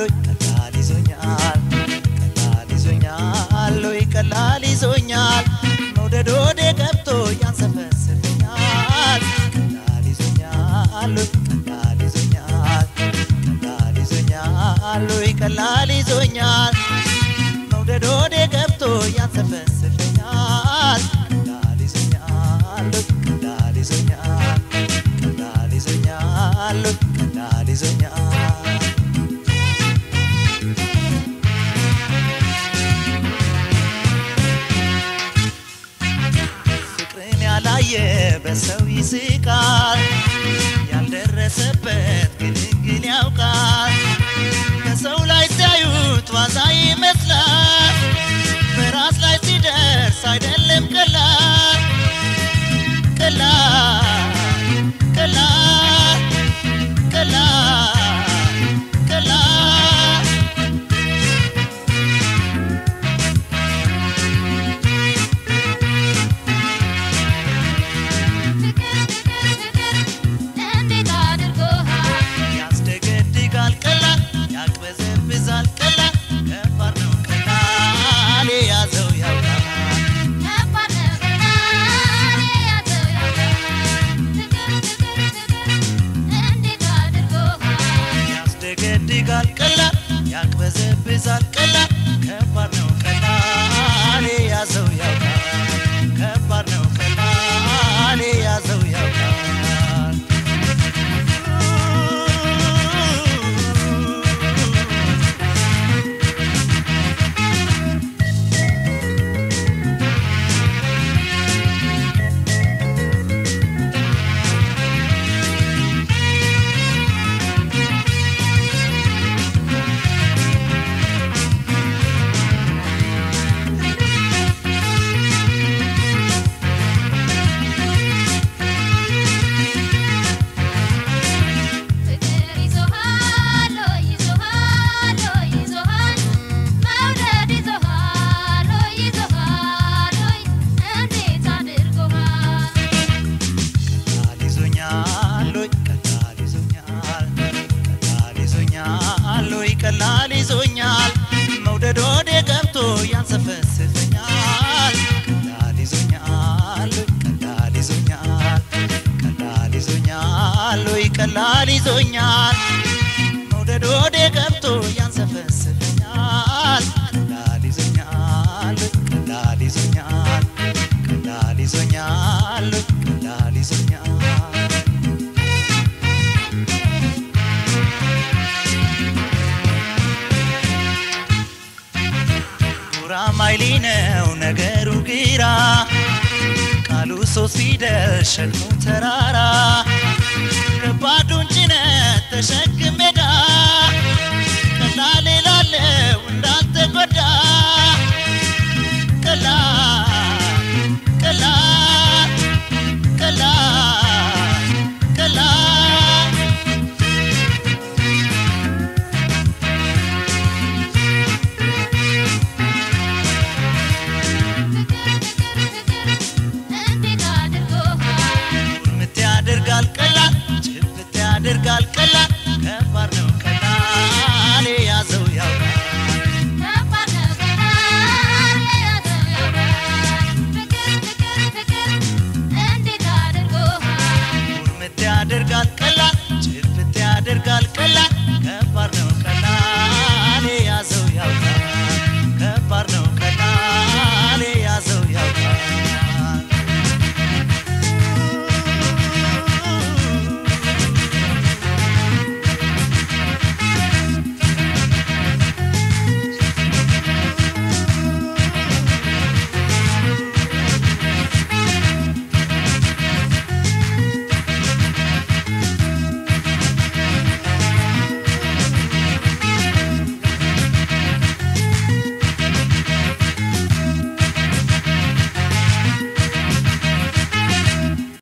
ቀላል ይዞኛል ቀላል ይዞኛል መውደድ ወደ ገብቶ ያንሰፈስፈኛል ቀላል ይዞኛል ቀላል ይዞኛል መውደድ ወደ ገብቶ ያንሰፈስፈኛል ቀላል ይዞኛል ፍቅርን ያላየ በሰው ይስቃል ያልደረሰበት ግን ያውቃል በሰው ላይ ሲያዩት ዋዛ ይመስላል በራስ ላይ ሲደርስ አይደለም ቀላል ያቅበዘብዛል ቀላል ከባድ ነው ቀላል ያዘው ያውቃል ከባድ ነው ቀላል ያዘው ያውቃል ቀላል ይዞኛል መውደድ ወደ ገብቶ ያንሰፈስፈኛል ቀላል ይዞኛል መውደድ ወደ ገብቶ ያንሰፈስፈኛል ቀላል ይዞኛል ማይሊነው ነገሩ ግራ ቃሉ ሶስት ፊደል ሸክሙ ተራራ ከባዱን ጭነት ተሸክም ሜዳ ቀላል ላለው እንዳልተጎዳ ቀላል